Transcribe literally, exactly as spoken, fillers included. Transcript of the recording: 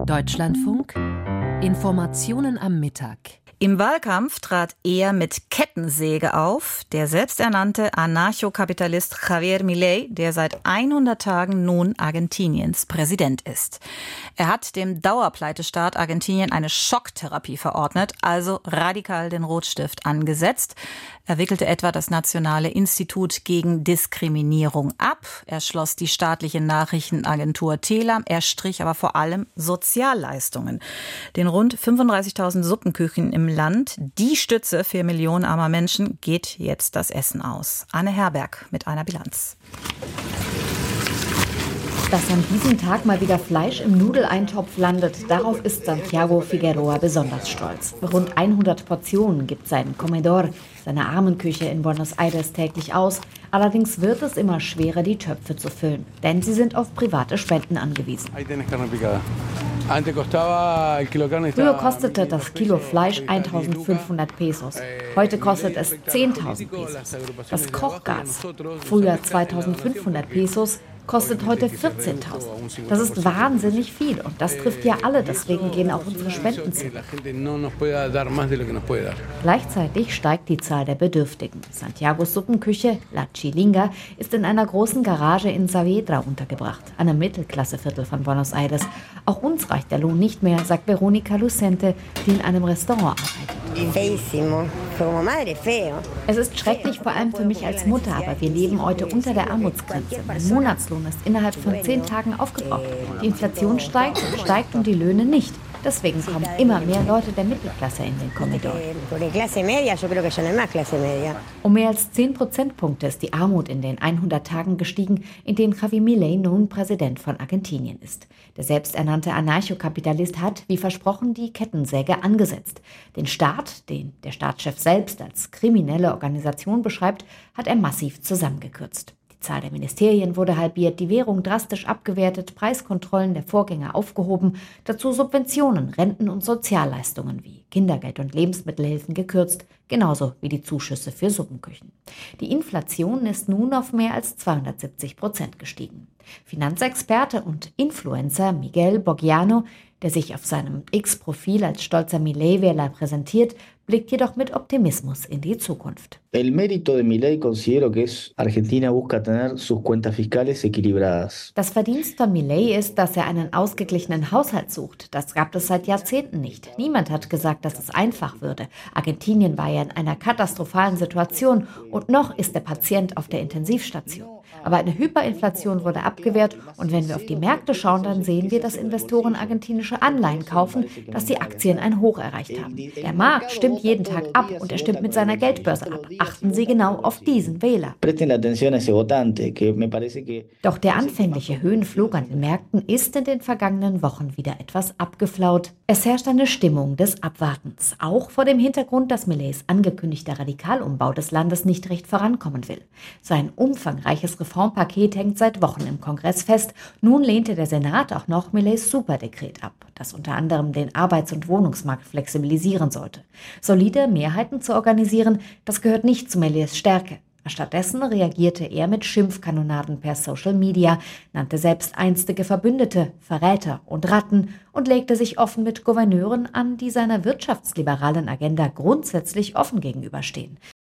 Deutschlandfunk Informationen am Mittag. Im Wahlkampf trat er mit Kettensäge auf, der selbsternannte Anarchokapitalist Javier Milei, der seit hundert Tagen nun Argentiniens Präsident ist. Er hat dem Dauerpleitestaat Argentinien eine Schocktherapie verordnet, also radikal den Rotstift angesetzt. Er wickelte etwa das Nationale Institut gegen Diskriminierung ab. Er schloss die staatliche Nachrichtenagentur Telam. Er strich aber vor allem Sozialleistungen. Den rund fünfunddreißigtausend Suppenküchen im Land, die Stütze für Millionen armer Menschen, geht jetzt das Essen aus. Anne Herberg mit einer Bilanz. Dass an diesem Tag mal wieder Fleisch im Nudeleintopf landet, darauf ist Santiago Figueroa besonders stolz. Rund hundert Portionen gibt sein Comedor, seine Armenküche in Buenos Aires, täglich aus. Allerdings wird es immer schwerer, die Töpfe zu füllen, denn sie sind auf private Spenden angewiesen. Früher kostete das Kilo Fleisch eintausendfünfhundert Pesos. Heute kostet es zehntausend Pesos. Das Kochgas, früher zweitausendfünfhundert Pesos, kostet heute vierzehntausend. Das ist wahnsinnig viel und das trifft ja alle, deswegen gehen auch unsere Spenden zurück. Gleichzeitig steigt die Zahl der Bedürftigen. Santiagos Suppenküche, La Chilinga, ist in einer großen Garage in Saavedra untergebracht, einem Mittelklasseviertel von Buenos Aires. Auch uns reicht der Lohn nicht mehr, sagt Veronica Lucente, die in einem Restaurant arbeitet. Es ist schrecklich, vor allem für mich als Mutter, aber wir leben heute unter der Armutsgrenze. Mein Monatslohn ist innerhalb von zehn Tagen aufgebraucht. Die Inflation steigt und steigt und die Löhne nicht. Deswegen kommen immer mehr Leute der Mittelklasse in den Comedor. Um mehr als zehn Prozentpunkte ist die Armut in den hundert Tagen gestiegen, in denen Javier Milei nun Präsident von Argentinien ist. Der selbsternannte Anarchokapitalist hat, wie versprochen, die Kettensäge angesetzt. Den Staat, den der Staatschef selbst als kriminelle Organisation beschreibt, hat er massiv zusammengekürzt. Die Zahl der Ministerien wurde halbiert, die Währung drastisch abgewertet, Preiskontrollen der Vorgänger aufgehoben, dazu Subventionen, Renten und Sozialleistungen wie Kindergeld und Lebensmittelhilfen gekürzt, genauso wie die Zuschüsse für Suppenküchen. Die Inflation ist nun auf mehr als zweihundertsiebzig Prozent gestiegen. Finanzexperte und Influencer Miguel Borgiano, der sich auf seinem X-Profil als stolzer Milei-Wähler präsentiert, blickt jedoch mit Optimismus in die Zukunft. El mérito de Milei considero que es Argentina busca tener sus cuentas fiscales equilibradas. Das Verdienst von Milei ist, dass er einen ausgeglichenen Haushalt sucht. Das gab es seit Jahrzehnten nicht. Niemand hat gesagt, dass es einfach würde. Argentinien war ja in einer katastrophalen Situation und noch ist der Patient auf der Intensivstation. Aber eine Hyperinflation wurde abgewehrt und wenn wir auf die Märkte schauen, dann sehen wir, dass Investoren argentinische Anleihen kaufen, dass die Aktien ein Hoch erreicht haben. Der Markt stimmt jeden Tag ab und er stimmt mit seiner Geldbörse ab. Achten Sie genau auf diesen Wähler. Doch der anfängliche Höhenflug an den Märkten ist in den vergangenen Wochen wieder etwas abgeflaut. Es herrscht eine Stimmung des Abwartens, auch vor dem Hintergrund, dass Mileis angekündigter Radikalumbau des Landes nicht recht vorankommen will. Sein umfangreiches Reformpaket hängt seit Wochen im Kongress fest. Nun lehnte der Senat auch noch Mileis Superdekret ab, das unter anderem den Arbeits- und Wohnungsmarkt flexibilisieren sollte. Solide Mehrheiten zu organisieren, das gehört nicht zu Mileis Stärke. Stattdessen reagierte er mit Schimpfkanonaden per Social Media, nannte selbst einstige Verbündete Verräter und Ratten und legte sich offen mit Gouverneuren an, die seiner wirtschaftsliberalen Agenda grundsätzlich offen gegenüberstehen.